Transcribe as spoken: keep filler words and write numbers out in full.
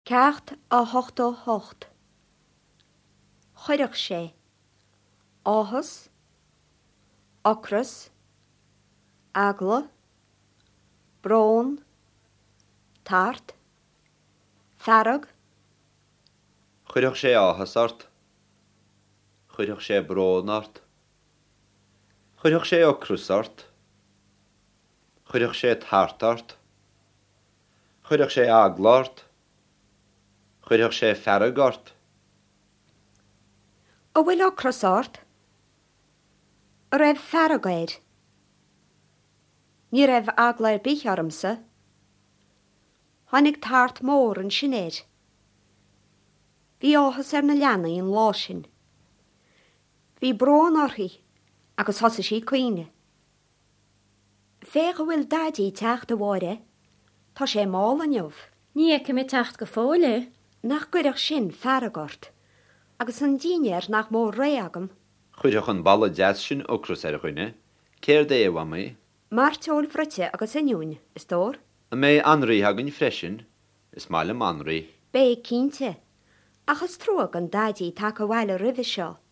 Ceart a hocht ó hocht. Chuireach sé. Áthas, ocras, agla, brón, tart, farag, Chuireach sé áthasart. Chuireach sé brónart. Chuireach sé ocrúsart. Chuireach sé tartart. Chuireach sé aglart. Chuireach sé faragart. a bhfuil ocras ort, a raibh faragéid. Ní raibh agla ar bích ormsa. Tháinig tart mór an sinnéad. Bhí áthas ar na leanna on lá sin. Bhí brón orthaí agus thosa sí cuoine. Féach a bhfuil dadí teach do bháire, tá sé mála neamh. Ní eice mé techt go fóla. Nach gcuireach sin faragart, agus an díinear nach mór ré agam. Chuireach an balla deas sin ocrús ar a chuine. Céir dé bhha mé. Mar teol frite agus inún, is tór? A mé anraí hagann freisin. Is mála anraí. Bé cínte, achas trúag an dadí take bhhaile ribh seo.